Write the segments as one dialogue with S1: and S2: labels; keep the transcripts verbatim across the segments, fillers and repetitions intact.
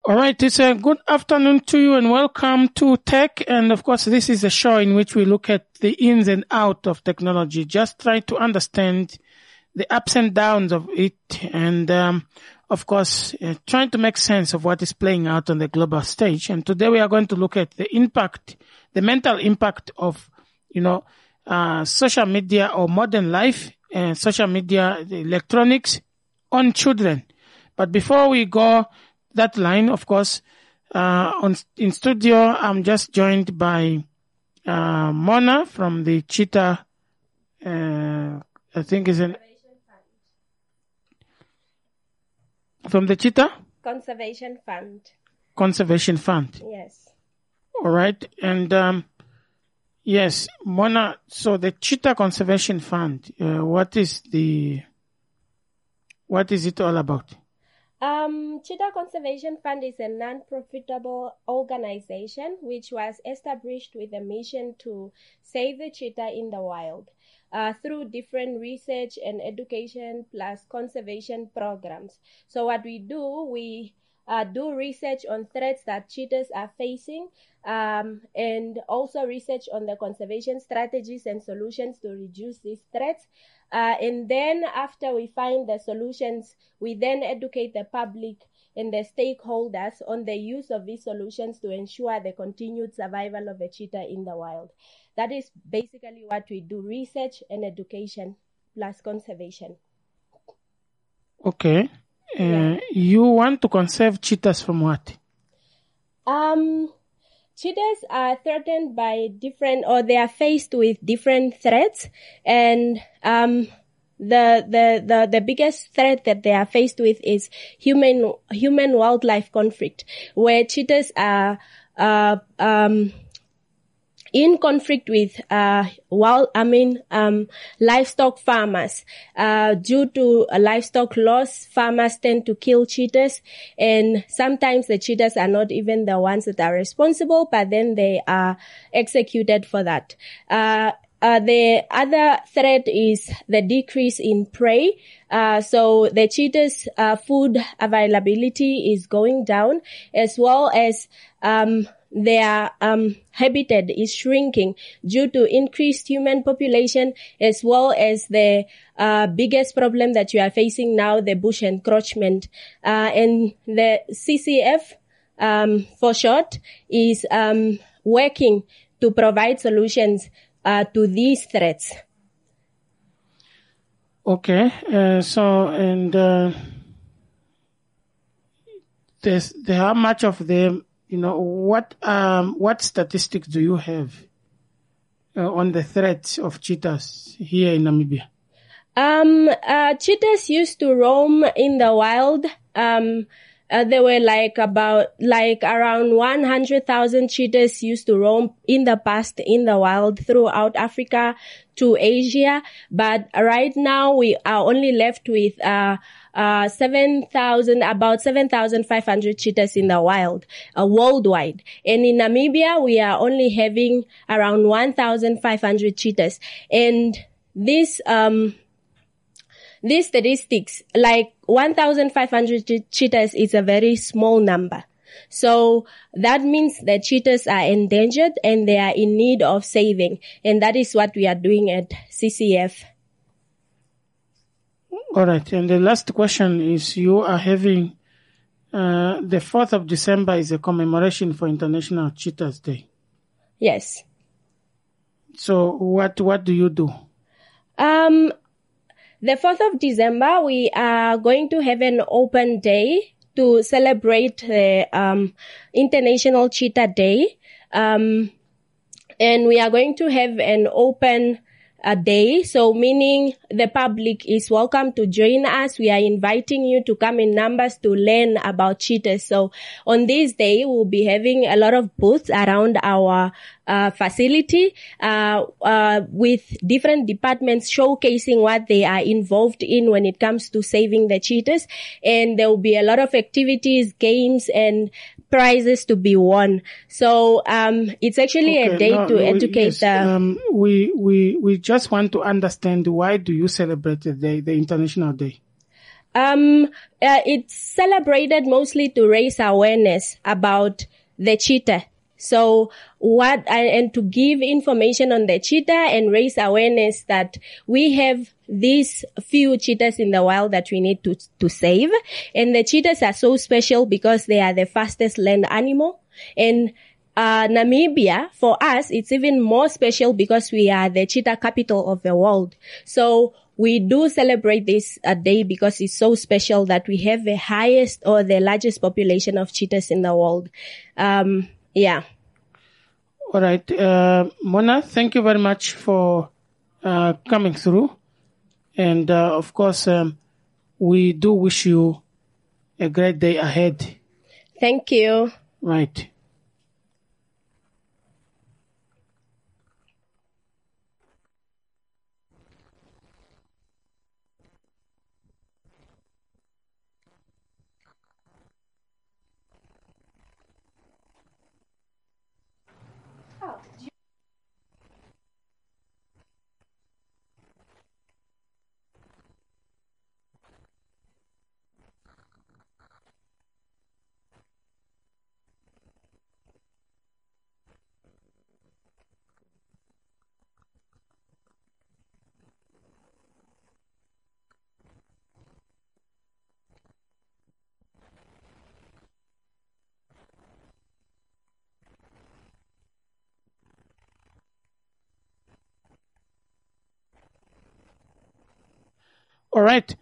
S1: All right, it's a good afternoon to you and welcome to Tech. And of course, this is a show in which we look at the ins and outs of technology, just try to understand the ups and downs of it. And, um, of course, uh, trying to make sense of what is playing out on the global stage. And today we are going to look at the impact, the mental impact of, you know, uh, social media or modern life and social media, the electronics on children. But before we go that line, of course, uh, on, in studio, I'm just joined by, uh, Mona from the Cheetah, uh, I think is an, from the Cheetah?
S2: Conservation Fund.
S1: Conservation Fund.
S2: Yes.
S1: All right. And, um, yes, Mona, so the Cheetah Conservation Fund, uh, what is the, what is it all about?
S2: Um, Cheetah Conservation Fund is a non-profitable organization which was established with a mission to save the cheetah in the wild uh, through different research and education plus conservation programs. So what we do, we uh, do research on threats that cheetahs are facing um, and also research on the conservation strategies and solutions to reduce these threats. Uh, and then after we find the solutions, we then educate the public and the stakeholders on the use of these solutions to ensure the continued survival of the cheetah in the wild. That is basically what we do, research and education plus conservation.
S1: Okay. Uh, yeah. You want to conserve cheetahs from what?
S2: Um... Cheetahs are threatened by different, or they are faced with different threats, and um, the the the the biggest threat that they are faced with is human human wildlife conflict, where cheetahs are uh, um, in conflict with uh wild I mean um livestock farmers. Uh due to a livestock loss, farmers tend to kill cheetahs, and sometimes the cheetahs are not even the ones that are responsible, but then they are executed for that. Uh Uh, the other threat is the decrease in prey. Uh, so the cheetahs' uh, food availability is going down, as well as um, their um, habitat is shrinking due to increased human population, as well as the uh, biggest problem that you are facing now, the bush encroachment. Uh, and the C C F, um, for short, is um, working to provide solutions Uh, to these threats.
S1: Okay, uh, so and uh, there's there how much of them, you know, what um what statistics do you have uh, on the threats of cheetahs here in Namibia?
S2: Um, uh, cheetahs used to roam in the wild. Um, Uh, there were like about, like around one hundred thousand cheetahs used to roam in the past in the wild throughout Africa to Asia. But right now we are only left with, uh, uh, seven thousand, about seven thousand five hundred cheetahs in the wild, uh, worldwide. And in Namibia, we are only having around one thousand five hundred cheetahs. And this, um, These statistics, like one thousand five hundred cheetahs is a very small number. So that means that cheetahs are endangered and they are in need of saving. And that is what we are doing at C C F.
S1: All right. And the last question is, you are having, uh, the fourth of December is a commemoration for International Cheetahs Day.
S2: Yes.
S1: So what, what do you do?
S2: Um, The fourth of December, we are going to have an open day to celebrate the um, International Cheetah Day. Um, and we are going to have an open uh, day, so meaning the public is welcome to join us. We are inviting you to come in numbers to learn about cheetahs. So on this day, we'll be having a lot of booths around our Uh, facility, uh, uh, with different departments showcasing what they are involved in when it comes to saving the cheetahs. And there will be a lot of activities, games, and prizes to be won. So, um, it's actually okay, a day no, to no, educate
S1: yes,
S2: the...
S1: Um, we, we, we just want to understand, why do you celebrate the day, the International Day?
S2: Um, uh, it's celebrated mostly to raise awareness about the cheetah. So what, and, and to give information on the cheetah and raise awareness that we have these few cheetahs in the wild that we need to, to save. And the cheetahs are so special because they are the fastest land animal. And Uh, Namibia, for us, it's even more special because we are the cheetah capital of the world. So we do celebrate this uh, day because it's so special that we have the highest or the largest population of cheetahs in the world. Um, yeah.
S1: All right. Uh, Mona, thank you very much for uh, coming through. And, uh, of course, um, we do wish you a great day ahead.
S2: Thank you.
S1: Right. All right.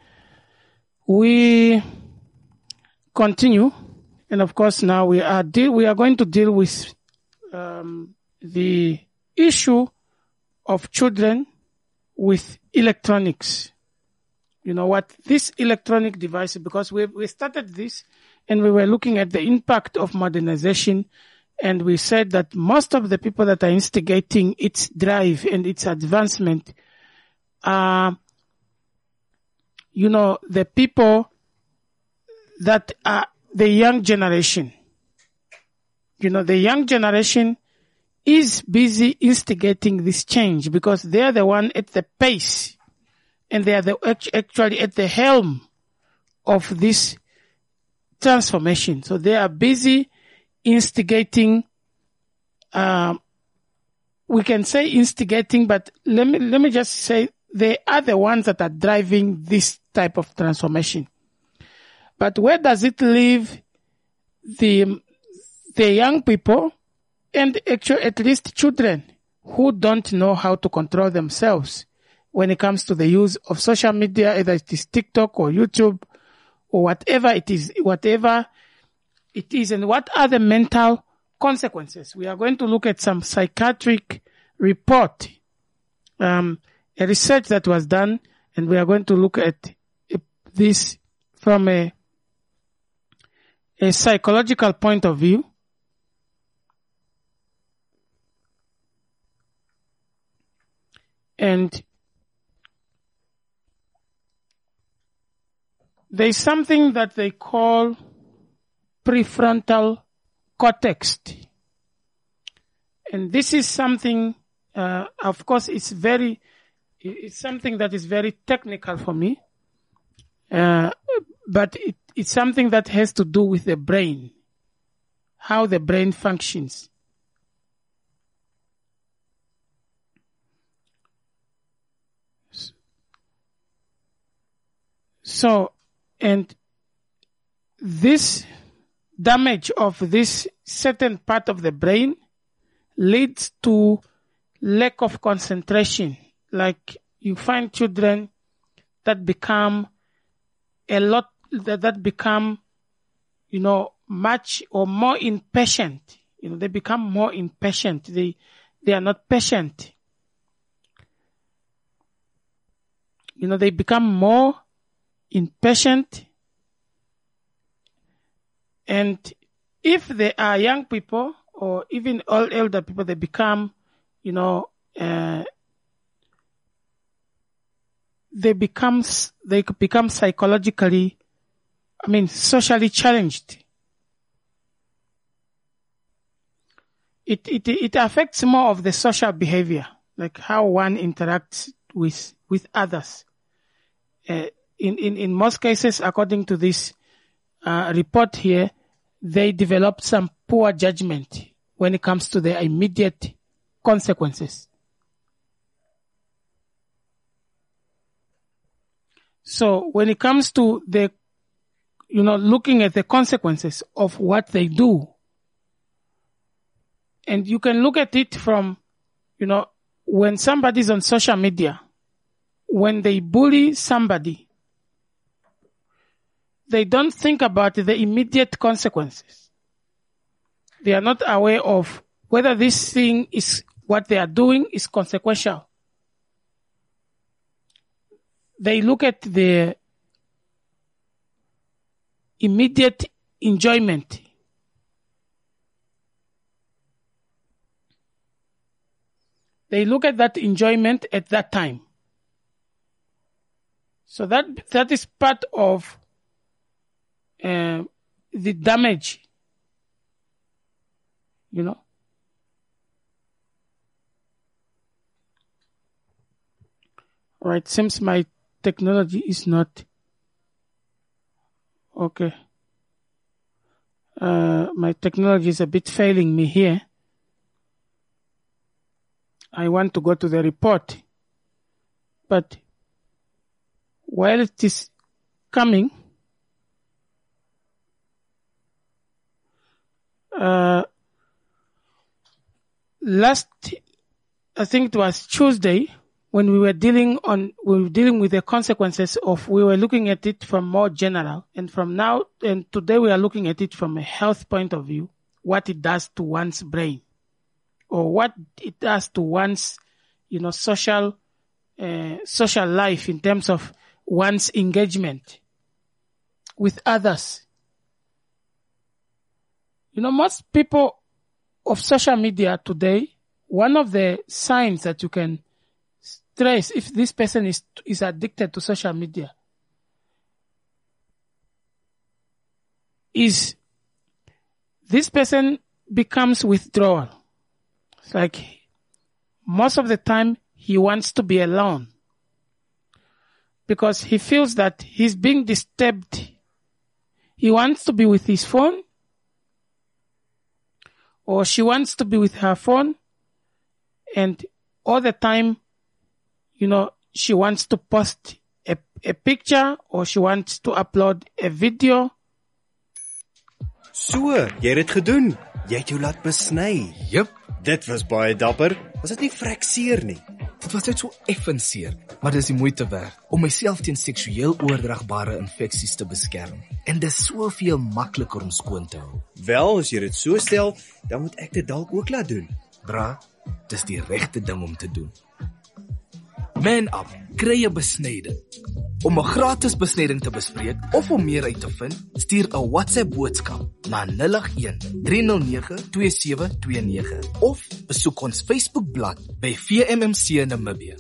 S1: We continue. And of course, now we are deal, we are going to deal with, um, the issue of children with electronics. You know what? This electronic device, because we, we started this and we were looking at the impact of modernization. And we said that most of the people that are instigating its drive and its advancement are, you know, the people that are the young generation. You know, the young generation is busy instigating this change because they are the one at the pace and they are the, actually at the helm of this transformation. So they are busy instigating, um, we can say instigating, but let me, let me just say they are the ones that are driving this type of transformation. But where does it leave the, the young people and actually at least children who don't know how to control themselves when it comes to the use of social media, either it is TikTok or YouTube or whatever it is, whatever it is, and what are the mental consequences? We are going to look at some psychiatric report, um, a research that was done, and we are going to look at this from a, a psychological point of view. And there is something that they call prefrontal cortex. And this is something, uh, of course, it's very, it's something that is very technical for me. Uh, but it, it's something that has to do with the brain, how the brain functions. So, and this damage of this certain part of the brain leads to lack of concentration. Like you find children that become a lot, that, that become, you know, much or more impatient. You know, they become more impatient. They, they are not patient. You know, they become more impatient. And if they are young people or even all elder people, they become, you know, uh, they become, they become psychologically, I mean, socially challenged. It, it, it affects more of the social behavior, like how one interacts with, with others. Uh, in, in, in most cases, according to this uh, report here, they develop some poor judgment when it comes to the immediate consequences. So when it comes to the, you know, looking at the consequences of what they do, and you can look at it from, you know, when somebody's on social media, when they bully somebody, they don't think about the immediate consequences. They are not aware of whether this thing is, what they are doing is consequential. They look at the immediate enjoyment. They look at that enjoyment at that time. So that that is part of uh, the damage, you know. All right, seems my technology is not okay. Uh, my technology is a bit failing me here. I want to go to the report, but while it is coming, uh, last, I think it was Tuesday, when we were dealing on, we were dealing with the consequences of, we were looking at it from more general, and from now, and today we are looking at it from a health point of view, what it does to one's brain, or what it does to one's, you know, social, uh, social life in terms of one's engagement with others. You know, most people of social media today, one of the signs that you can trace if this person is is addicted to social media is this person becomes withdrawal. It's like most of the time he wants to be alone because he feels that he's being disturbed. He wants to be with his phone, or she wants to be with her phone, and all the time, you know, she wants to post a, a picture, or she wants to upload a video.
S3: So, jy het dit gedoen. Jy het jou laat besny.
S4: Jep,
S3: Dit was baie dapper. Was dit nie vrek seer nie?
S4: dit was net so effens seer, maar dis die moeite werd om myself teen seksueel oordraagbare infeksies te beskerm. En dis soveel makliker om skoon te hou.
S3: Wel, as jy dit so stel, dan moet ek dit dalk ook laat doen.
S4: Bra, dis die regte ding om te doen. Man Up, kry 'n besnyding. Om 'n gratis besnyding te bespreek of om meer uit te vind, stuur 'n WhatsApp boodskap na nul agt een, drie nul nege, twee sewe twee nege of besoek ons Facebookblad by V M M C Namibia.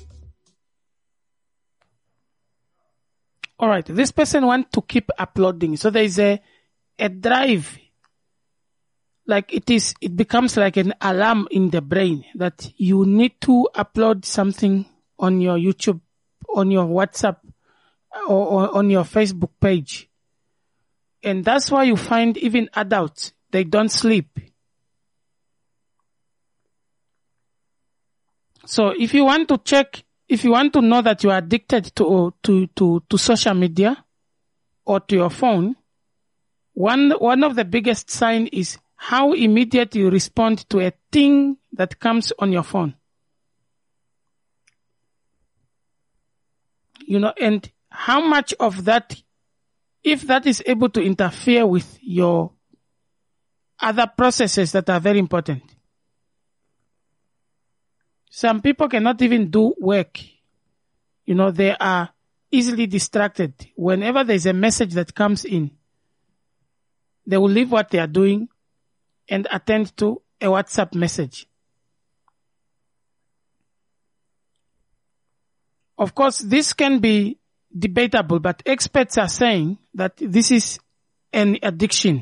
S1: All right, this person wants to keep uploading, so there is a a drive. Like it is, it becomes like an alarm in the brain that you need to upload something on your YouTube, on your WhatsApp, or, or on your Facebook page. And that's why you find even adults, they don't sleep. So if you want to check, if you want to know that you are addicted to, to, to, to social media or to your phone, one, one of the biggest signs is how immediate you respond to a thing that comes on your phone. You know, and how much of that, if that is able to interfere with your other processes that are very important. Some people cannot even do work. You know, they are easily distracted. Whenever there's a message that comes in, they will leave what they are doing and attend to a WhatsApp message. Of course, this can be debatable, but experts are saying that this is an addiction.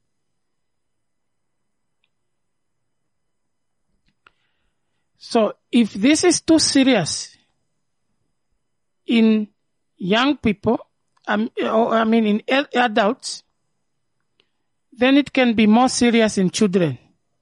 S1: So if this is too serious in young people um, or, I mean, in ad- adults, then it can be more serious in children.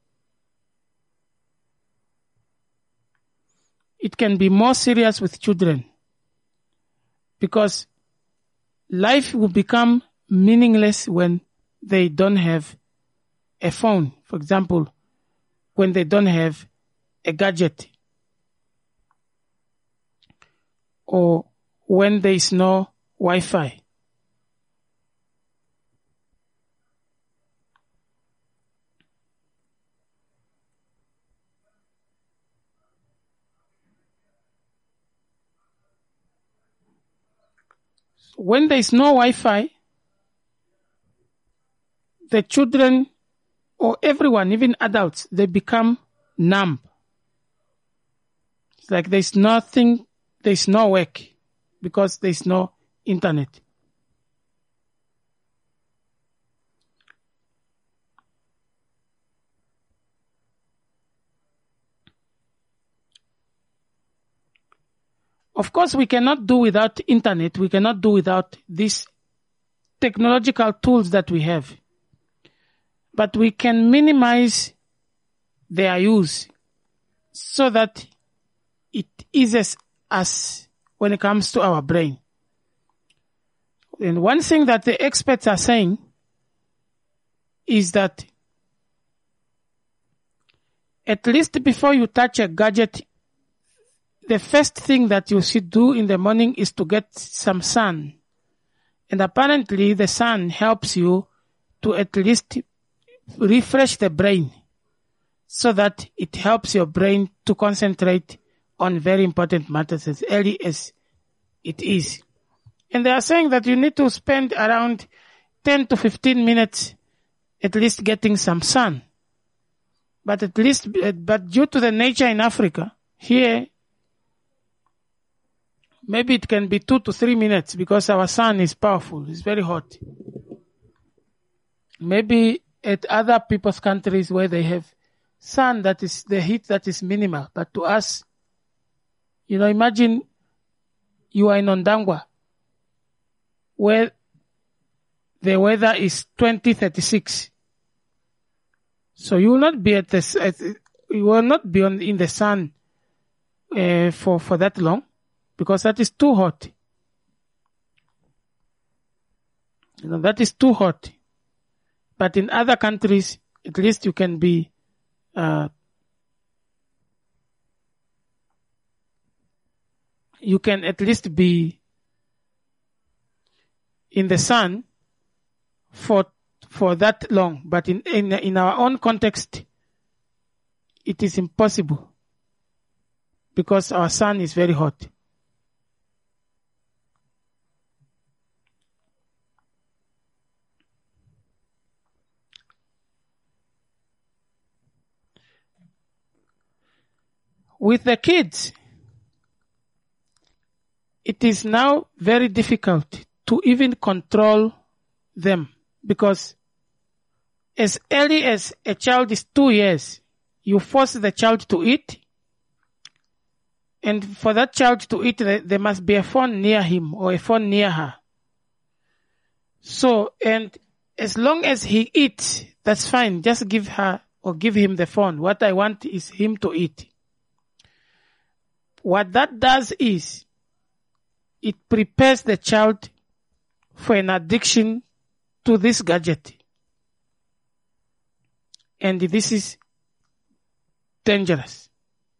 S1: It can be more serious with children because life will become meaningless when they don't have a phone. For example, when they don't have a gadget, or when there is no Wi-Fi. When there is no Wi-Fi, the children or everyone, even adults, they become numb. It's like there's nothing, there's no work because there's no internet. Of course, we cannot do without internet. We cannot do without these technological tools that we have. But we can minimize their use so that it eases us when it comes to our brain. And one thing that the experts are saying is that at least before you touch a gadget, the first thing that you should do in the morning is to get some sun. And apparently the sun helps you to at least refresh the brain so that it helps your brain to concentrate on very important matters as early as it is. And they are saying that you need to spend around ten to fifteen minutes at least getting some sun. But at least, but due to the nature in Africa, here, maybe it can be two to three minutes because our sun is powerful. It's very hot. Maybe at other people's countries where they have sun that is, the heat that is minimal. But to us, you know, imagine you are in Ondangwa where the weather is twenty thirty-six. So you will not be at the, you will not be on, in the sun uh, for, for that long because that is too hot. You know, that is too hot. But in other countries, at least you can be, uh, you can at least be in the sun for for that long. But in, in in our own context, it is impossible because our sun is very hot. With the kids, it is now very difficult to even control them because as early as a child is two years, you force the child to eat, and for that child to eat, there must be a phone near him or a phone near her. So, and as long as he eats, that's fine. Just give her or give him the phone. What I want is him to eat. What that does is it prepares the child for an addiction to this gadget. And this is dangerous.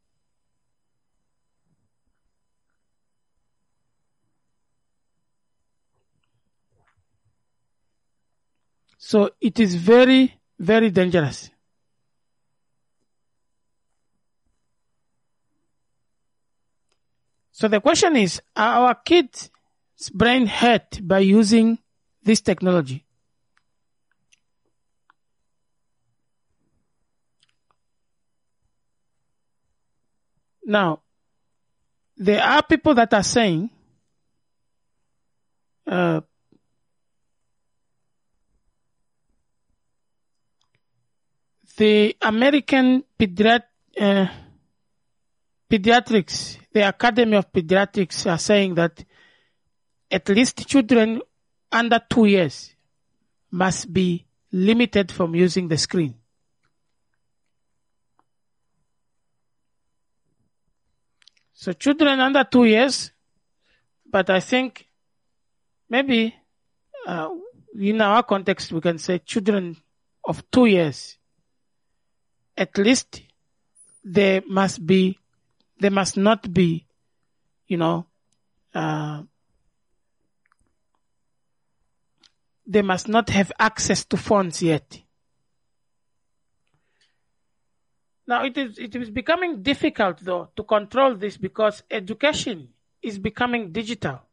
S1: So it is very, very dangerous. So the question is, are our kids' brain hurt by using this technology? Now, there are people that are saying uh, the American Pediat- uh, Pediatrics, the Academy of Pediatrics are saying that at least children under two years must be limited from using the screen. So children under two years, but I think maybe uh, in our context we can say children of two years, at least they must be, they must not be, you know, uh, they must not have access to phones yet. Now it is, it is becoming difficult though to control this because education is becoming digital.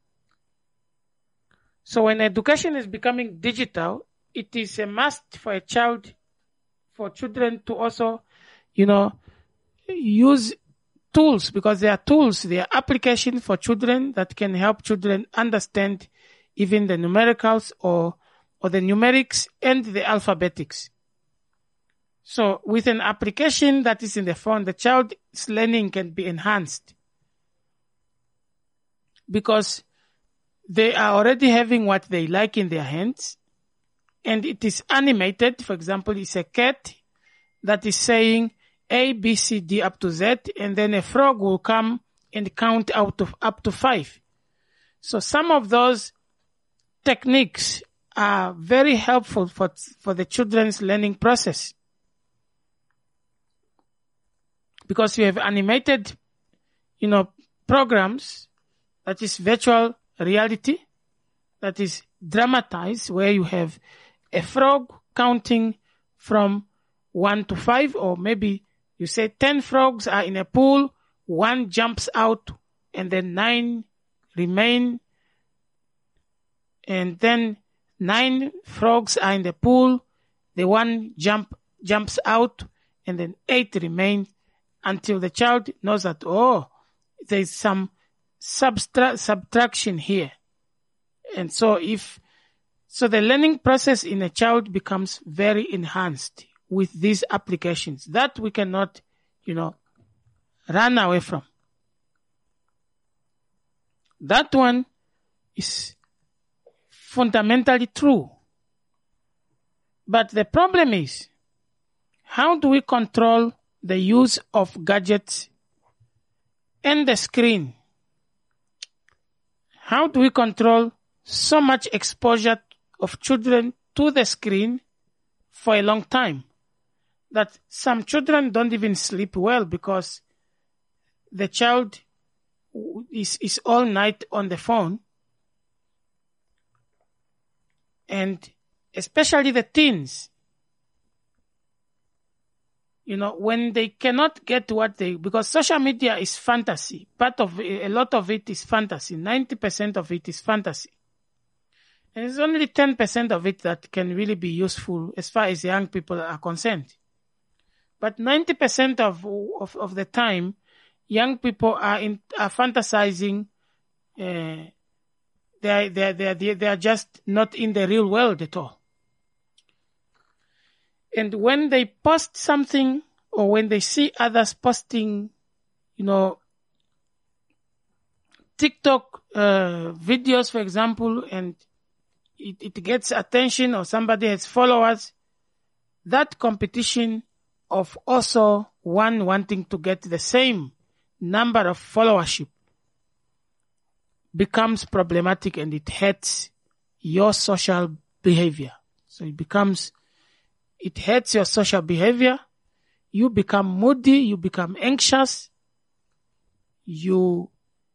S1: So when education is becoming digital, it is a must for a child, for children to also, you know, use tools, because there are tools, there are applications for children that can help children understand even the numericals or, or the numerics and the alphabetics. So with an application that is in the phone, the child's learning can be enhanced because they are already having what they like in their hands, and it is animated. For example, it's a cat that is saying A, B, C, D up to Z, and then a frog will come and count out of up to five. So some of those techniques are very helpful for, for the children's learning process, because you have animated, you know, programs that is virtual reality, that is dramatized, where you have a frog counting from one to five, or maybe you say ten frogs are in a pool, one jumps out, and then nine remain, and then nine frogs are in the pool, the one jump jumps out, and then eight remain, until the child knows that, oh, there is some subtra- subtraction here. And so if, so the learning process in a child becomes very enhanced with these applications that we cannot, you know, run away from. That one is fundamentally true. But the problem is, how do we control the use of gadgets and the screen? How do we control so much exposure of children to the screen for a long time that some children don't even sleep well because the child is, is all night on the phone? And especially the teens, you know, when they cannot get what they, because social media is fantasy. Part of, a lot of it is fantasy. ninety percent of it is fantasy. And it's only ten percent of it that can really be useful as far as young people are concerned. But ninety percent of, of, of the time, young people are in, are fantasizing, uh, they are, they are, they are, they are just not in the real world at all. And when they post something, or when they see others posting, you know, TikTok uh, videos, for example, and it, it gets attention, or somebody has followers, that competition of also one wanting to get the same number of followership becomes problematic, and it hurts your social behavior. So it becomes, it hurts your social behavior. You become moody, you become anxious, you,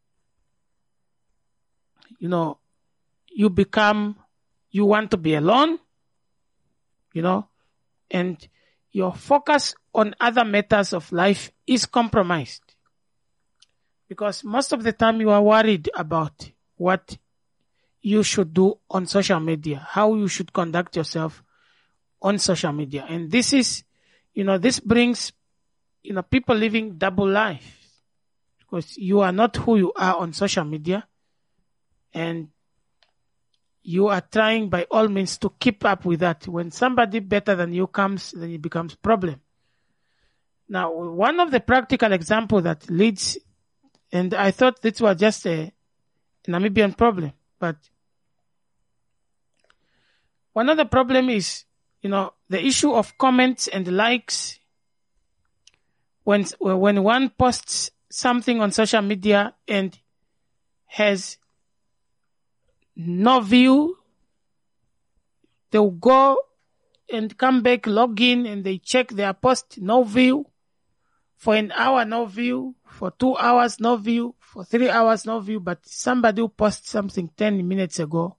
S1: you know, you become, you want to be alone, you know, and your focus on other matters of life is compromised. Because most of the time you are worried about what you should do on social media, how you should conduct yourself on social media. And this is, you know, this brings, you know, people living double life, because you are not who you are on social media, and you are trying by all means to keep up with that. When somebody better than you comes, then it becomes problem. Now, one of the practical examples that leads, and I thought this was just a Namibian problem, but One other problem is, you know, the issue of comments and likes. When, when one posts something on social media and has no view, they'll go and come back, log in, and they check their post, no view. For an hour, no view. For two hours, no view. For three hours, no view. But somebody who posted something ten minutes ago,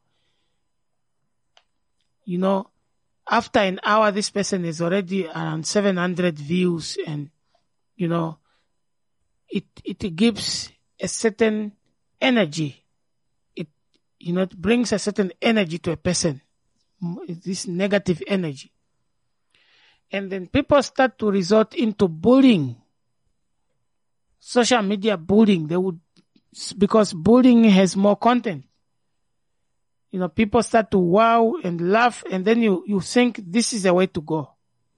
S1: you know, after an hour, this person is already around seven hundred views, and, you know, it, it gives a certain energy. It, you know, it brings a certain energy to a person. This negative energy. And then people start to resort into bullying. Social media bullying. They would, because bullying has more content. You know, people start to wow and laugh, and then you, you think this is the way to go.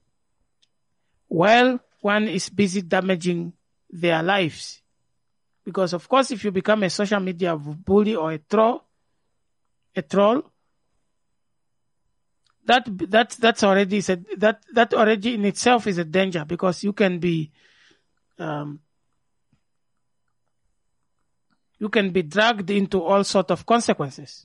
S1: While one is busy damaging their lives. Because of course, if you become a social media bully or a troll, a troll, that, that, that's already, a, that, that already in itself is a danger, because you can be, um, you can be dragged into all sorts of consequences.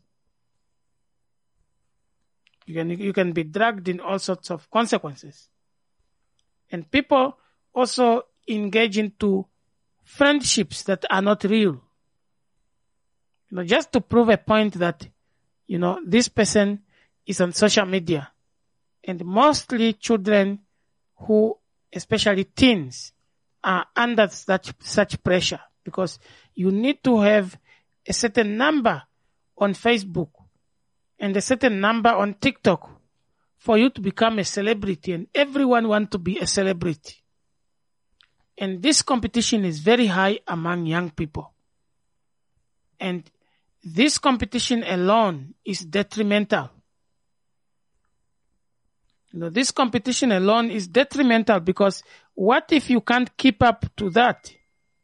S1: You can, you can be dragged in all sorts of consequences. And people also engage into friendships that are not real. You know, just to prove a point that, you know, this person is on social media. And mostly children who, especially teens, are under such, such pressure, because you need to have a certain number on Facebook and a certain number on TikTok for you to become a celebrity, and everyone wants to be a celebrity. And this competition is very high among young people. And this competition alone is detrimental. You know, this competition alone is detrimental, because what if you can't keep up to that?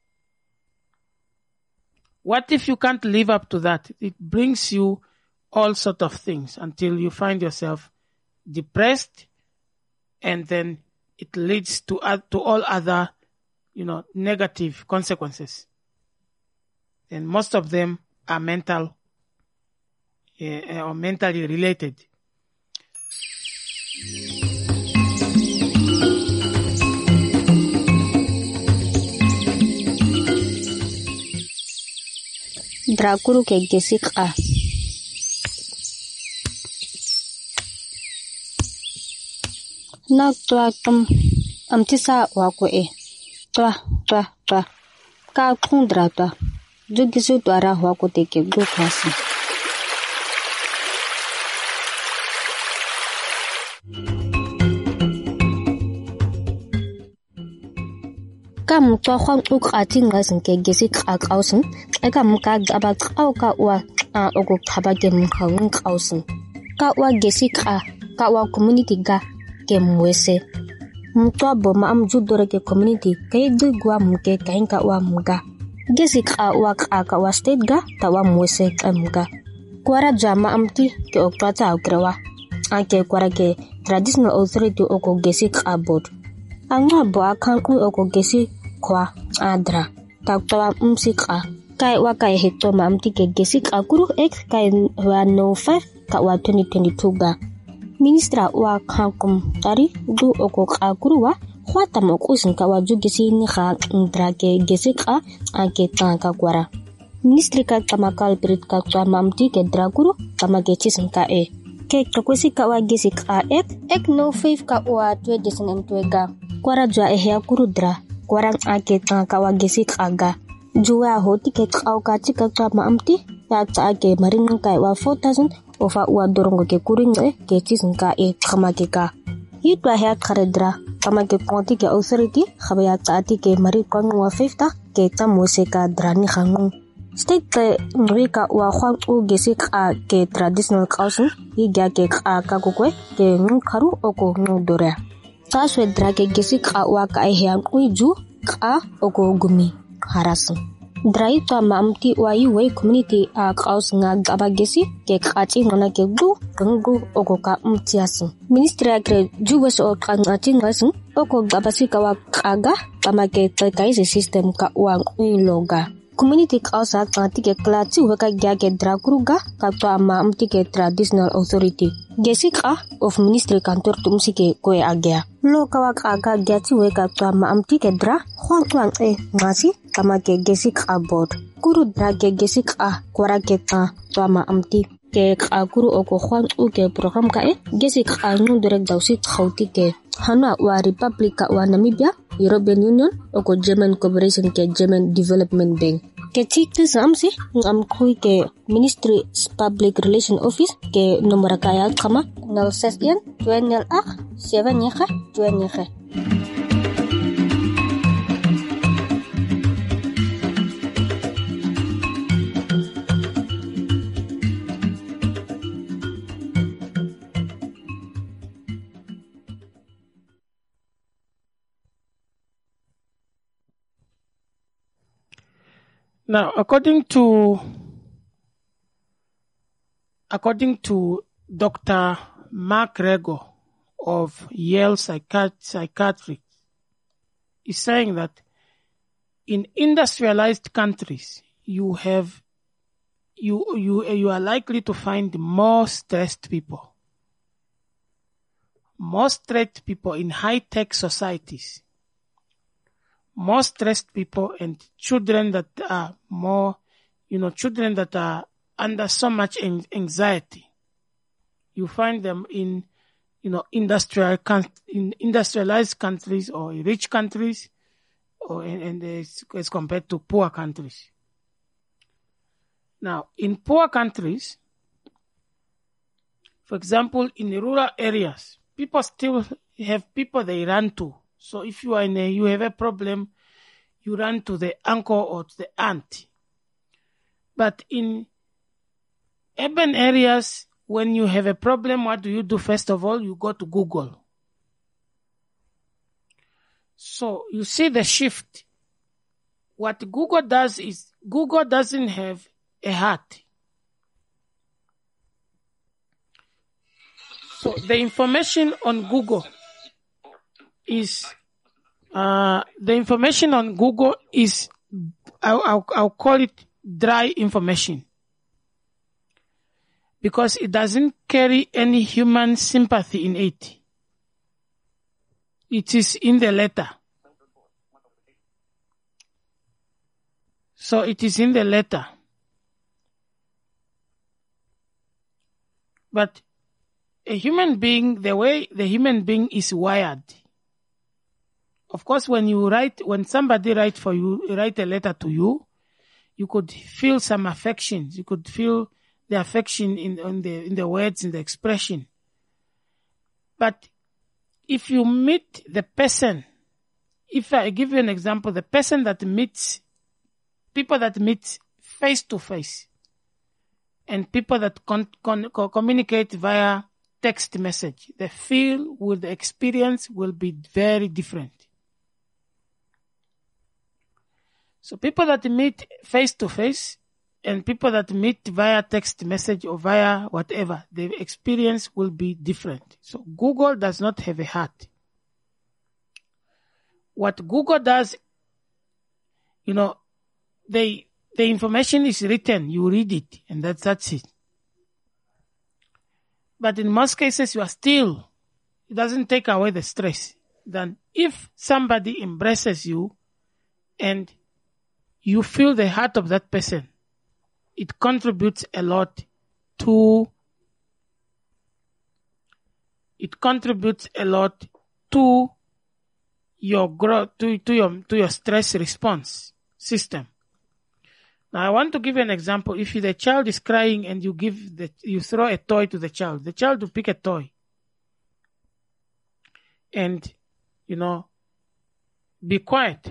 S1: What if you can't live up to that? It brings you all sorts of things until you find yourself depressed, and then it leads to uh, to all other, you know, negative consequences. And most of them are mental uh, or mentally related.
S5: Drakuru ke gesika. Nak tua tum amtisa wako e. Tua tua tua. Ka kundra tua. Jugisu tuara wako teke go klasi. Kam tua khwang uk ati ngasin ke gesik ak ausin. Eka muka gaba kau ka wa a ogo kabage mukawin kausin. Ka wa gesik a ka wa community ga ke mwese. Mutwa bo ma am judore ke community kay gwa muke kain ka wa mga. Gesik a wa ka ka wa state ga ta wa mwese ka mga. Kwara jama amti ke oktwa ta okrewa. Anke kwara ke traditional authority oko gesik a board. Anga bo akan ku oko gesik kwa adra. Takwa msika. Kai wa kai hito ma amti ke gesik a kuru ek kai wa no five ka wa twenty twenty-two ga. Ministra wa kankum tari du oko ka kuru wa khwata mo kusin ka wa jugisi ni kha ndra ke gesik a anke tanka kwara. Ministri ka tamakal prit ka twa mamti ke draguru tamage chisin ka e. Ke kakwesi ka wa gesik a ek ek no five ka wa twenty twenty-two ga. Kwara jwa e ya kuru dra. Kwara anke tanka wa gesik aga. Jua hoti ke kau ka chika twa mamti ya ta ke marin kai wa four thousand ofa wa dorongo ke kuring e ke chisin ka e khama ke ka hitwa ha kharedra kama ke konti ke authority khabaya taati ke mari kon wa fifty ke tamose ka drani khangu state ke ngwika wa khwang u gesik a ke traditional kausun i ga ke ka ka kokwe ke ngu kharu oko ngu dora ta swedra ke gesik a wa ka he an uju ka oko gumi harasu Drai to mamti wai wai community a kaus nga gabagesi ke kati ngana ke du gangu okoka mtiasin. Ministry agre juwes o kanati ngasin oko gabasi kawa kaga kama ke tekaise system ka wang uiloga. Community kausa kanti ke klati weka gyage drakuruga katwa mamti ke traditional authority. Gesika of ministry kantor tumsike koe agya. Lo kawa kaga gyati weka katwa mamti ke dra huang tuang e ngasi kama ke gesika board. Kuru dra ke gesika kwara ke ta twa mamti ke akuru oko huang u ke program ka e gesika nu direct dausi khauti ke hana wa Republic wa Namibia European Union oko German Cooperation ke German Development Bank. Ke tik tu samsi ngam kui ke Ministry Public Relation Office ke nomor kaya kama nol sesien dua nol ah seven nyaka dua nyaka.
S1: Now, according to according to Doctor Mark Rego of Yale Psychiat- Psychiatry, is saying that in industrialized countries, you have you you you are likely to find more stressed people, more stressed people in high-tech societies. More stressed people and children that are more, you know, children that are under so much anxiety. You find them in, you know, industrial, in industrialized countries or rich countries, or and as, as compared to poor countries. Now, in poor countries, for example, in rural areas, people still have people they run to. So if you are in a, you have a problem, you run to the uncle or to the aunt. But in urban areas, when you have a problem, what do you do? First of all, you go to Google. So you see the shift. What Google does is Google doesn't have a heart. So the information on Google is uh, the information on Google is I'll, I'll, I'll call it dry information because it doesn't carry any human sympathy in it. It is in the letter. So it is in the letter. But a human being, the way the human being is wired, of course, when you write, when somebody write for you, write a letter to you, you could feel some affections. You could feel the affection in, in the in the words, in the expression. But if you meet the person, if I give you an example, the person that meets, people that meet face to face, and people that con, con, con, communicate via text message, the feel with the experience will be very different. So people that meet face to face and people that meet via text message or via whatever, the experience will be different. So Google does not have a heart. What Google does, you know, they, the information is written, you read it, and that's, that's it. But in most cases, you are still, it doesn't take away the stress. Then if somebody embraces you and you feel the heart of that person, it contributes a lot to, it contributes a lot to your growth, to, to your, to your stress response system. Now I want to give you an example. If the child is crying and you give the, you throw a toy to the child, the child will pick a toy and, you know, be quiet.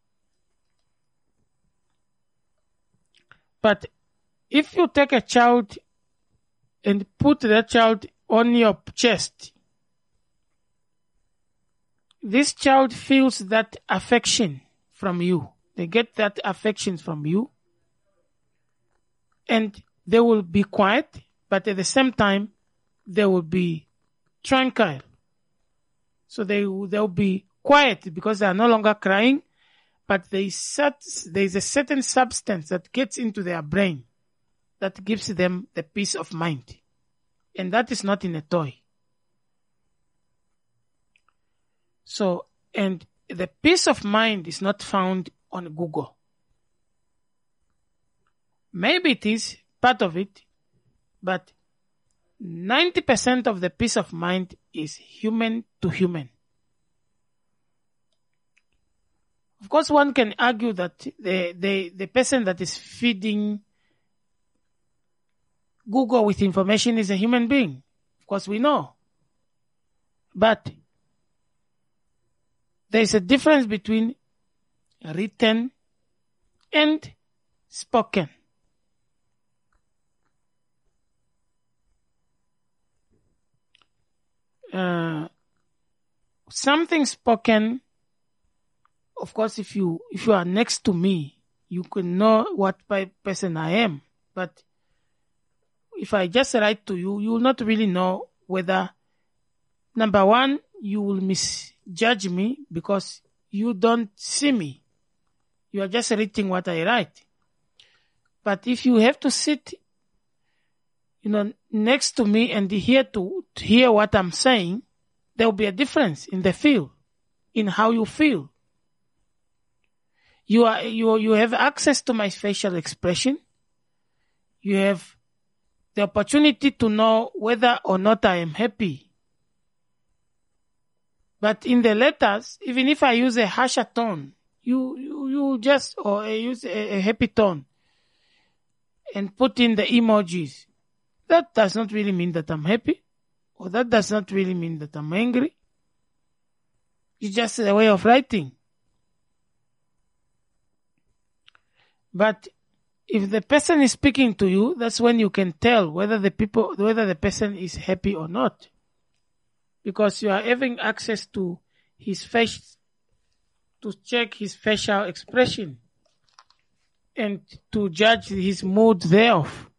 S1: But if you take a child and put that child on your chest, this child feels that affection from you. They get that affection from you. And they will be quiet, but at the same time, they will be tranquil. So they they'll be quiet because they are no longer crying, but they set, there's a certain substance that gets into their brain that gives them the peace of mind. And that is not in a toy. So, and the peace of mind is not found on Google. Maybe it is part of it, but ninety percent of the peace of mind is human to human. Of course, one can argue that the, the, the person that is feeding Google with information is a human being. Of course, we know. But there is a difference between written and spoken. Uh, something spoken, of course, if you if you are next to me, you can know what type of person I am. But if I just write to you, you will not really know whether, number one, you will misjudge me because you don't see me. You are just reading what I write. But if you have to sit, you know, next to me and hear to, to hear what I'm saying, there will be a difference in the feel, in how you feel. You are you you have access to my facial expression. You have the opportunity to know whether or not I am happy. But in the letters, even if I use a harsher tone, you you, you just or I use a, a happy tone and put in the emojis, that does not really mean that I'm happy, or that does not really mean that I'm angry. It's just a way of writing. But if the person is speaking to you, that's when you can tell whether the people, whether the person is happy or not. Because you are having access to his face, to check his facial expression and to judge his mood thereof.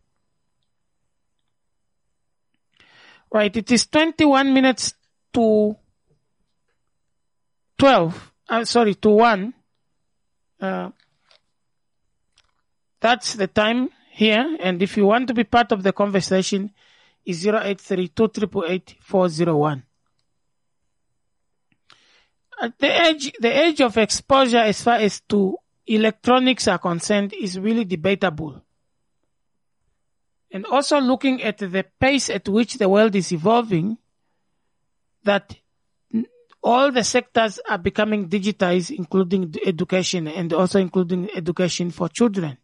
S1: Right, it is twenty-one minutes to twelve. I'm uh, sorry, to one. Uh, that's the time here. And if you want to be part of the conversation, is zero eight three two eight eight eight four zero one. At the age, the age of exposure as far as to electronics are concerned is really debatable. And also looking at the pace at which the world is evolving, that all the sectors are becoming digitized, including education and also including education for children.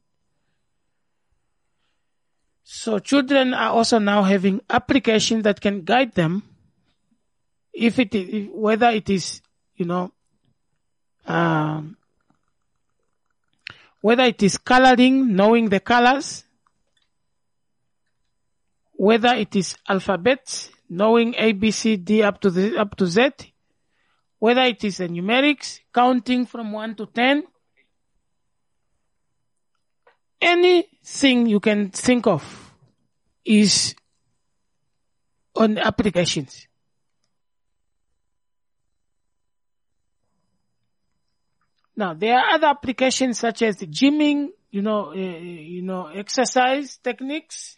S1: So children are also now having applications that can guide them if it is, whether it is, you know, um, whether it is coloring, knowing the colors, whether it is alphabets, knowing A, B, C, D up to the, up to Z, whether it is a numerics, counting from one to ten, anything you can think of is on applications. Now, there are other applications such as the gymming, you know, uh, you know, exercise techniques,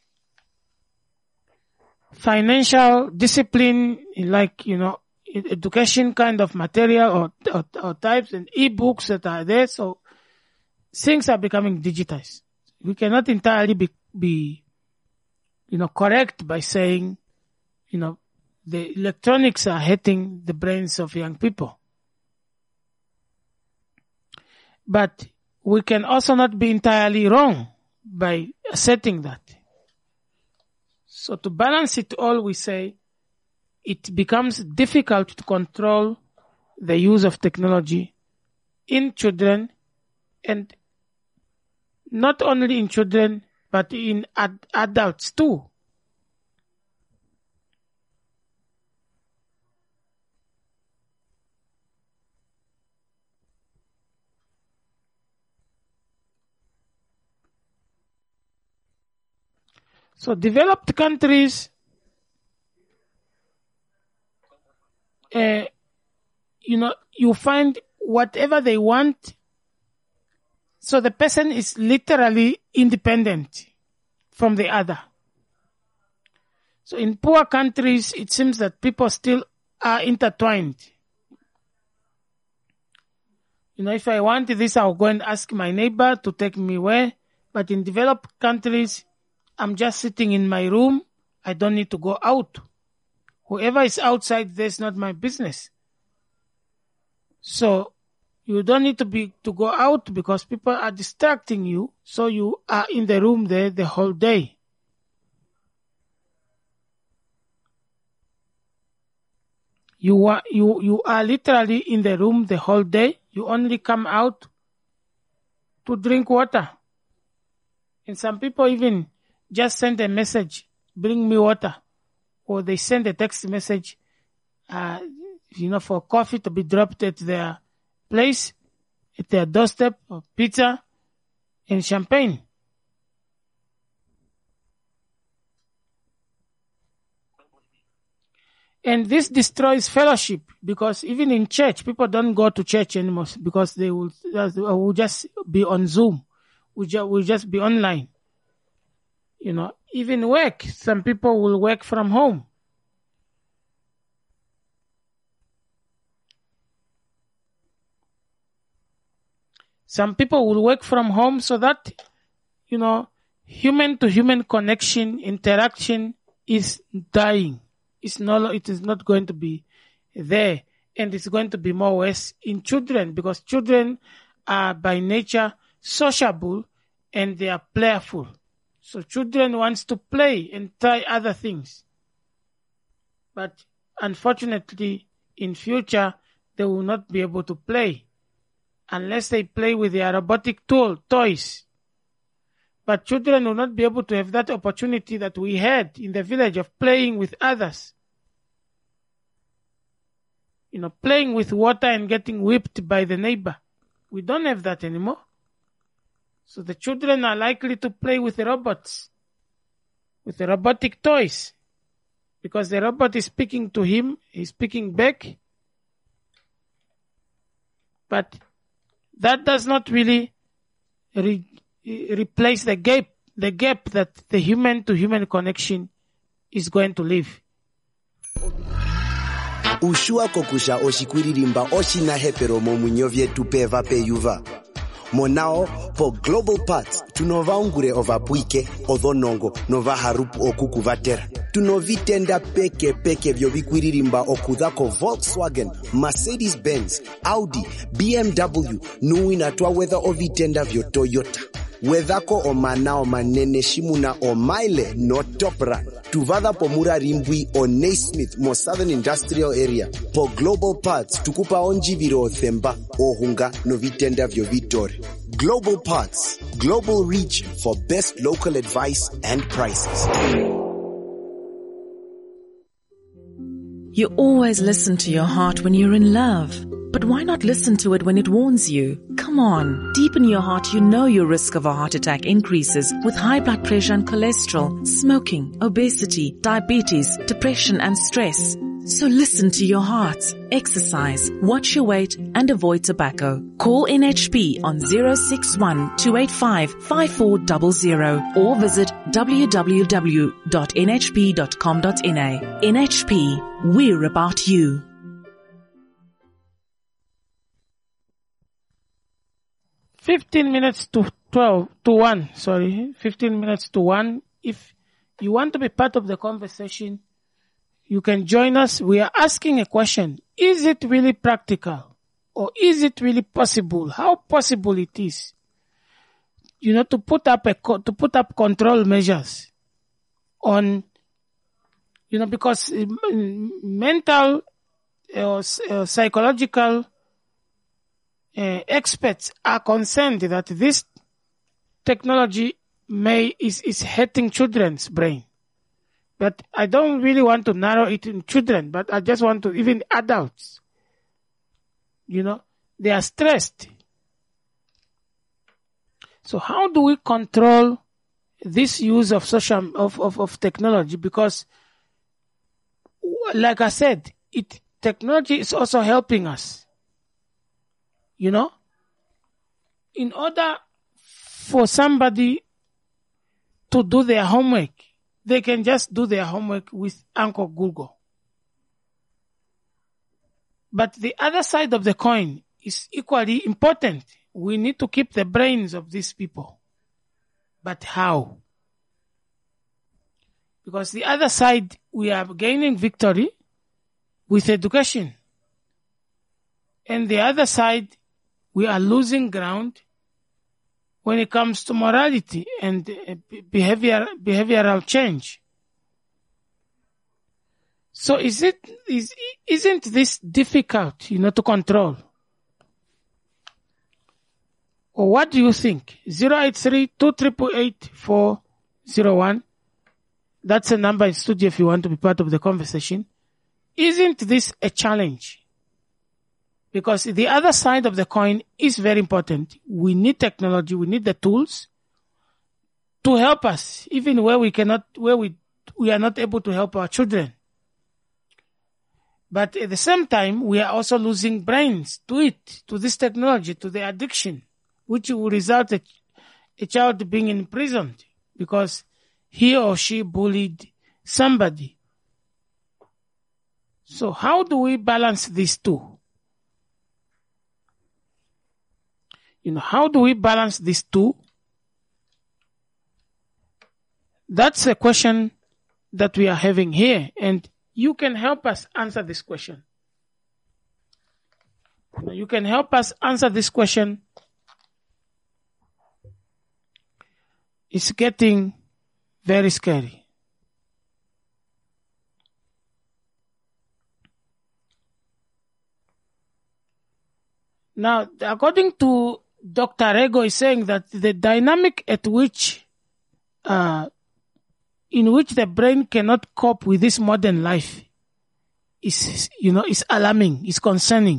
S1: financial discipline, like, you know, education kind of material or, or, or types and e-books that are there. So things are becoming digitized. We cannot entirely be, be, you know, correct by saying, you know, the electronics are hitting the brains of young people. But we can also not be entirely wrong by asserting that. So to balance it all, we say it becomes difficult to control the use of technology in children, and not only in children, but in ad- adults too. So developed countries, uh, you know, you find whatever they want. So the person is literally independent from the other. So in poor countries, it seems that people still are intertwined. You know, if I want this, I'll go and ask my neighbor to take me where. But in developed countries, I'm just sitting in my room. I don't need to go out. Whoever is outside, that's not my business. So you don't need to be to go out because people are distracting you. So you are in the room there the whole day. You are you you are literally in the room the whole day. You only come out to drink water. And some people even just send a message, bring me water. Or they send a text message, uh, you know, for coffee to be dropped at their place, at their doorstep, or pizza and champagne. And this destroys fellowship because even in church, people don't go to church anymore because they will, will just be on Zoom, will just, will just be online. You know, even work, some people will work from home. Some people will work from home so that, you know, human to human connection, interaction is dying. It's no, it is not going to be there. And it's going to be more worse in children because children are by nature sociable and they are playful. So children wants to play and try other things. But unfortunately, in future, they will not be able to play unless they play with their robotic tool, toys. But children will not be able to have that opportunity that we had in the village of playing with others. You know, playing with water and getting whipped by the neighbor. We don't have that anymore. So the children are likely to play with the robots, with the robotic toys, because the robot is speaking to him, he's speaking back. But that does not really re- replace the gap, the gap that the human to human connection is going to leave.
S6: Ushua kokusha oshikuririmba oshina hepero momunyo vyetu peva peyuva. Monao po Global Parts tunovaungure ovapuike odhonongo nova harupu okukuvatera. Tunovitenda peke peke vyovikuririmba okudhako Volkswagen, Mercedes-Benz, Audi, B M W, nuina twa weather ovitenda vyo Toyota. Wedhako o manao manene shimuna o maile no topra. Tuvada po mura rimbui o Naismith mo Southern Industrial Area. Po Global Parts tukupa onji viro themba o hunga no vitenda vyo Vitore. Global Parts, global reach for best local advice and prices.
S7: You always listen to your heart when you're in love. But why not listen to it when it warns you? Come on. Deep in your heart, you know your risk of a heart attack increases with high blood pressure and cholesterol, smoking, obesity, diabetes, depression and stress. So listen to your heart. Exercise, watch your weight and avoid tobacco. Call N H P on zero six one, two eight five, five four zero zero or visit w w w dot n h p dot com dot n a. N H P, we're about you.
S1: Fifteen minutes to twelve, to one, sorry, fifteen minutes to one. If you want to be part of the conversation, you can join us. We are asking a question. Is it really practical? Or is it really possible? How possible it is? You know, to put up a, to put up control measures on, you know, because mental or uh, psychological uh, experts are concerned that this technology may, is, is hurting children's brain. But I don't really want to narrow it in children, but I just want to, even adults, you know, they are stressed. So how do we control this use of social of, of, of technology, because like I said, it technology is also helping us. You know, in order for somebody to do their homework, they can just do their homework with Uncle Google. But the other side of the coin is equally important. We need to keep the brains of these people. But how? Because the other side, we are gaining victory with education. And the other side, we are losing ground when it comes to morality and behavior, behavioral change. So is it, is, isn't this difficult, you know, to control? Or what do you think? zero eight three, two eight eight eight, four zero one. That's a number in studio if you want to be part of the conversation. Isn't this a challenge? Because the other side of the coin is very important. We need technology. We need the tools to help us, even where we cannot, where we, we are not able to help our children. But at the same time, we are also losing brains to it, to this technology, to the addiction, which will result in a child being imprisoned because he or she bullied somebody. So how do we balance these two? You know, how do we balance these two? That's a question that we are having here, and you can help us answer this question. You know, you can help us answer this question. It's getting very scary. Now, according to Doctor Rego, is saying that the dynamic at which, uh, in which the brain cannot cope with this modern life is, you know, is alarming, is concerning.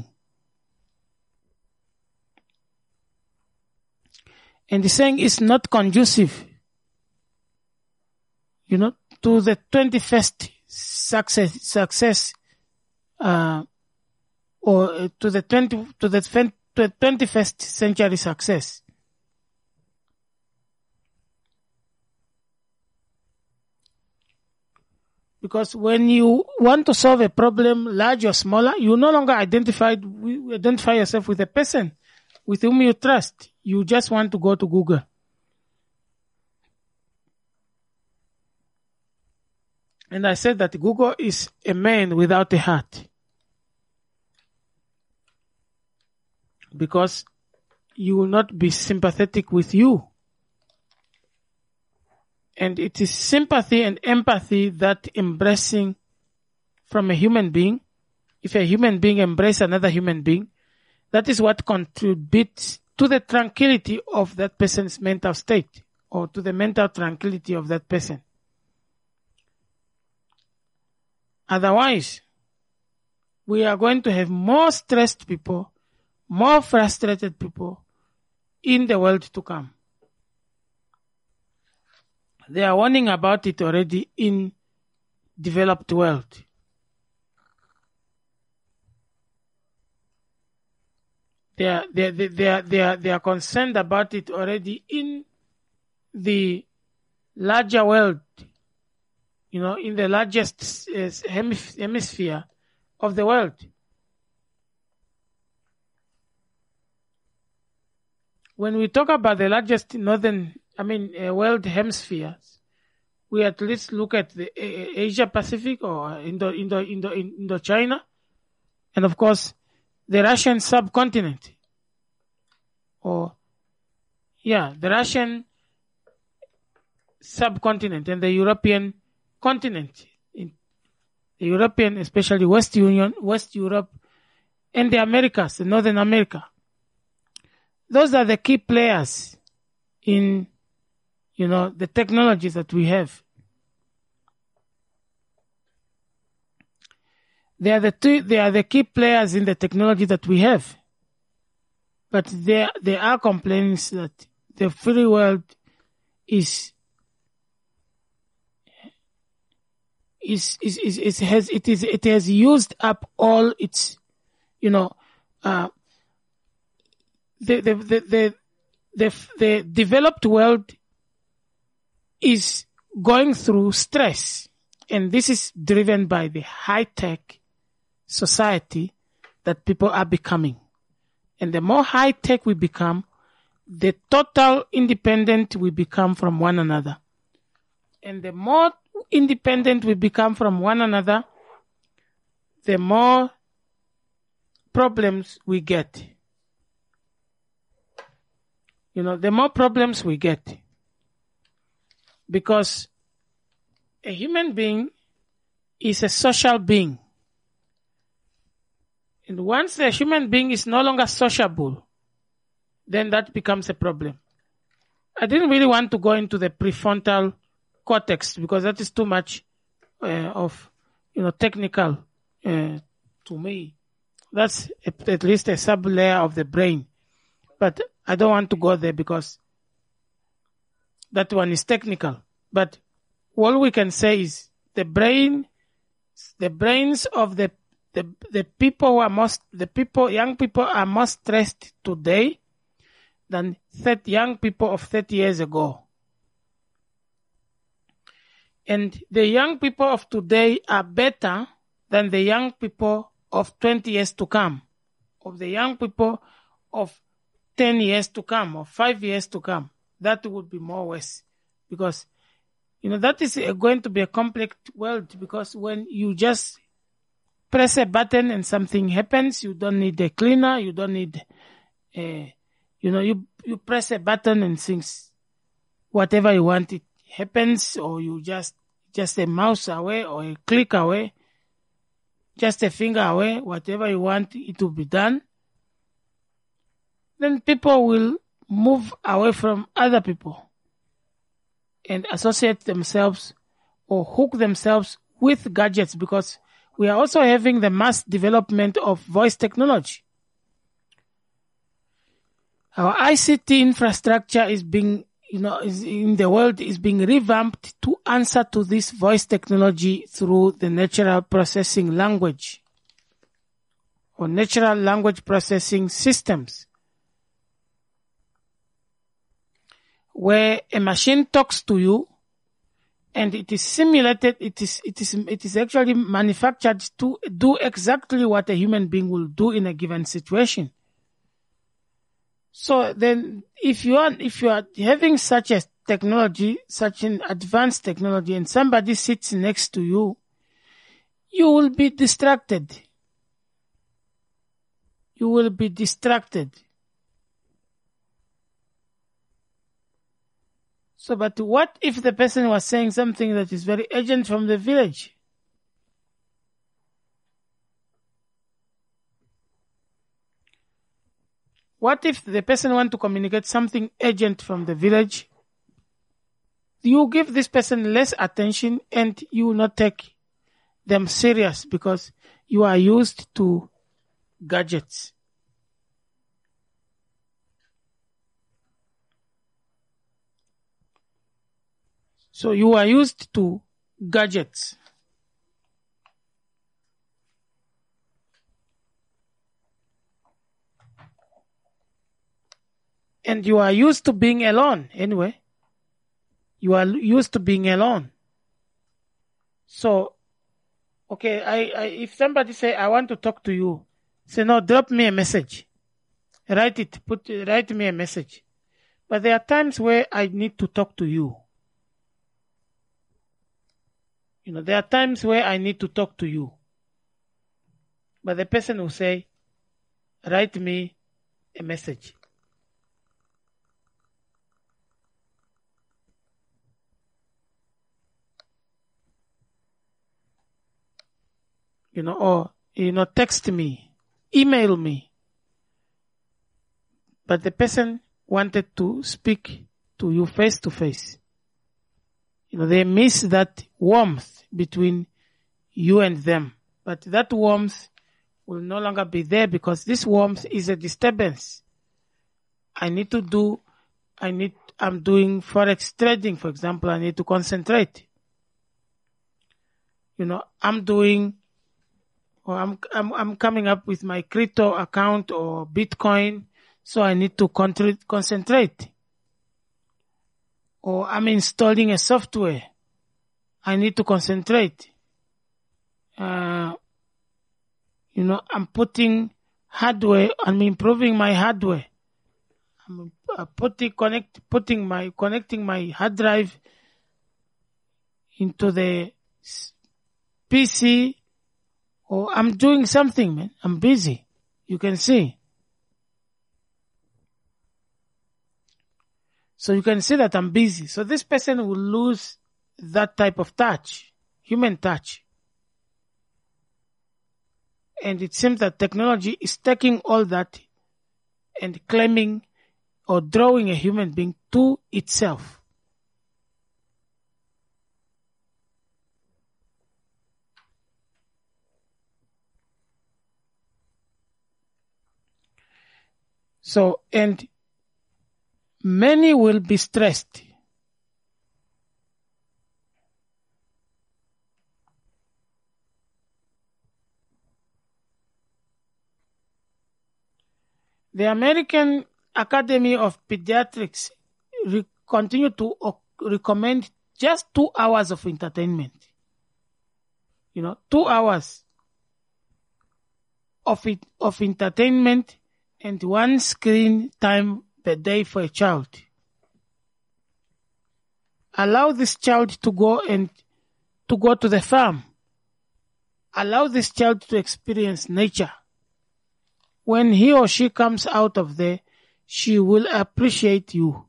S1: And he's saying it's not conducive, you know, to the twenty-first success, success, uh, or to the twenty, to the twenty-first century success. Because when you want to solve a problem, large or smaller, you no longer identify, identify yourself with a person with whom you trust. You just want to go to Google. And I said that Google is a man without a heart. Because you will not be sympathetic with you. And it is sympathy and empathy that embracing from a human being, if a human being embraces another human being, that is what contributes to the tranquility of that person's mental state, or to the mental tranquility of that person. Otherwise, we are going to have more stressed people, more frustrated people in the world to come. They are warning about it already in developed world. They are, they, they, they, are, they, are, they are concerned about it already in the larger world, you know, in the largest uh, hemisphere of the world. When we talk about the largest northern, I mean, uh, world hemispheres, we at least look at the uh, Asia Pacific or Indo, Indo, Indo, Indochina, and of course, the Russian subcontinent, or, yeah, the Russian subcontinent and the European continent, in the European, especially West Union, West Europe, and the Americas, the Northern America. Those are the key players in, you know, the technologies that we have. They are the two, they are the key players in the technology that we have. But there, there are complaints that the free world is is, is, is, is has, it is, it has used up all its, you know, uh, the, the, the, the, the, the developed world is going through stress. And this is driven by the high-tech society that people are becoming. And the more high-tech we become, the total independent we become from one another. And the more independent we become from one another, the more problems we get. You know, the more problems we get. Because a human being is a social being. And once a human being is no longer sociable, then that becomes a problem. I didn't really want to go into the prefrontal cortex because that is too much uh, of, you know, technical uh, to me. That's a, at least a sub-layer of the brain. But I don't want to go there because that one is technical. But all we can say is the brain, the brains of the the the people who are most the people young people are more stressed today than thirty young people of thirty years ago. And the young people of today are better than the young people of twenty years to come, of the young people of ten years to come, or five years to come. That would be more worse because, you know, that is going to be a complex world because when you just press a button and something happens, you don't need a cleaner, you don't need, a, you know, you, you press a button and things, whatever you want, it happens, or you just, just a mouse away or a click away, just a finger away, whatever you want, it will be done. Then people will move away from other people and associate themselves or hook themselves with gadgets because we are also having the mass development of voice technology. Our I C T infrastructure is being, you know, is in the world is being revamped to answer to this voice technology through the natural processing language or natural language processing systems, where a machine talks to you and it is simulated, it is, it is, it is actually manufactured to do exactly what a human being will do in a given situation. So then if you are, if you are having such a technology, such an advanced technology, and somebody sits next to you, you will be distracted. You will be distracted. So, but what if the person was saying something that is very urgent from the village? What if the person wants to communicate something urgent from the village? You give this person less attention and you will not take them serious because you are used to gadgets. So you are used to gadgets. And you are used to being alone anyway. You are used to being alone. So, okay, I, I if somebody say, I want to talk to you, say, no, drop me a message. Write it, put, write me a message. But there are times where I need to talk to you. You know, there are times where I need to talk to you. But the person will say, write me a message. You know, or, you know, text me, email me. But the person wanted to speak to you face to face. You know, they miss that warmth between you and them. But that warmth will no longer be there because this warmth is a disturbance. I need to do, I need, I'm doing forex trading, for example, I need to concentrate. you know, I'm doing, or I'm, I'm, I'm coming up with my crypto account or Bitcoin, so I need to con- concentrate. Or I'm installing a software, I need to concentrate. Uh, you know, I'm putting hardware, I'm improving my hardware. I'm uh, putting, connect, putting my, connecting my hard drive into the P C, or I'm doing something, man. I'm busy. You can see. So you can see that I'm busy. So this person will lose that type of touch, human touch. And it seems that technology is taking all that and claiming or drawing a human being to itself. So, and many will be stressed. The American Academy of Pediatrics re- continue to uh, recommend just two hours of entertainment. You know, two hours of it, of entertainment and one screen time per day for a child. Allow this child to go and to go to the farm. Allow this child to experience nature. When he or she comes out of there, she will appreciate you.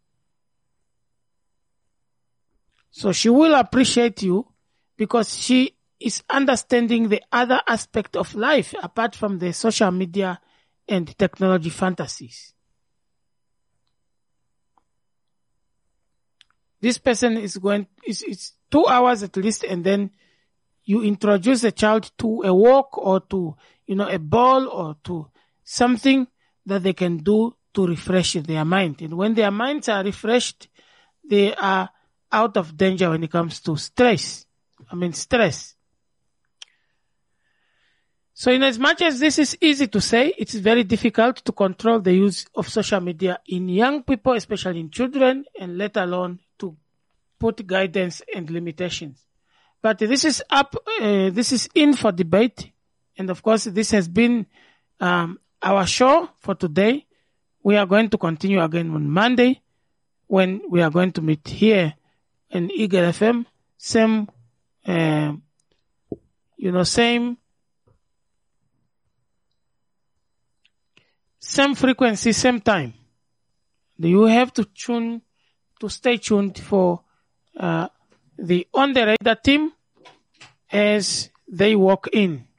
S1: So she will appreciate you because she is understanding the other aspect of life apart from the social media and technology fantasies. This person is going, it's, it's two hours at least, and then you introduce the child to a walk or to, you know, a ball or to something that they can do to refresh their mind. And when their minds are refreshed, they are out of danger when it comes to stress. I mean, stress. So in as much as this is easy to say, it's very difficult to control the use of social media in young people, especially in children, and let alone to put guidance and limitations. But this is up, uh, this is in for debate. And of course, this has been um, our show for today. We are going to continue again on Monday when we are going to meet here in Eagle F M. Same, uh, you know, same, same frequency, same time. You have to tune, to stay tuned for uh, the On the Radar team as they walk in.